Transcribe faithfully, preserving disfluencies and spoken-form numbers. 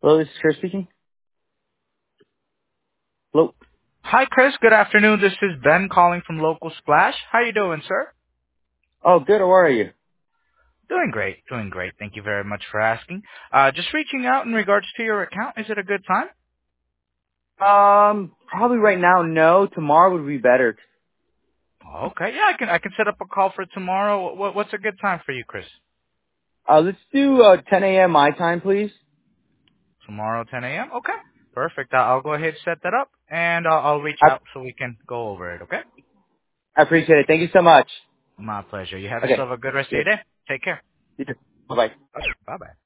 Hello, this is Chris speaking. Hello. Hi, Chris. Good afternoon. This is Ben calling from Local Splash. How you doing, sir? Oh, good. How are you? Doing great. Doing great. Thank you very much for asking. Uh, just reaching out in regards to your account. Is it a good time? Um, probably right now, no. Tomorrow would be better. Okay. Yeah, I can I can set up a call for tomorrow. What, what's a good time for you, Chris? Uh, let's do uh, ten a.m. my time, please. Tomorrow, ten a.m. Okay. Perfect. I'll I'll go ahead and set that up, and I'll, I'll reach I, out so we can go over it. Okay. I appreciate it. Thank you so much. My pleasure. You have Okay. yourself a good rest of Yeah. your day. Take care. You too. Bye-bye. Bye bye.